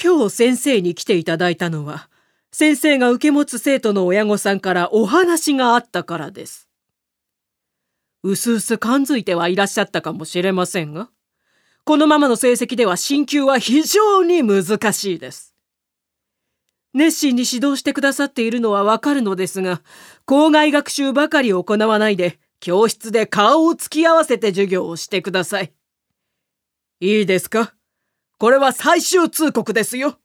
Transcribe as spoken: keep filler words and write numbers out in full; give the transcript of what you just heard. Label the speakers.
Speaker 1: 今日先生に来ていただいたのは、先生が受け持つ生徒の親御さんからお話があったからです。うすうす感づいてはいらっしゃったかもしれませんが、このままの成績では進級は非常に難しいです。熱心に指導してくださっているのはわかるのですが、校外学習ばかり行わないで、教室で顔を突き合わせて授業をしてください。いいですか？これは最終通告ですよ。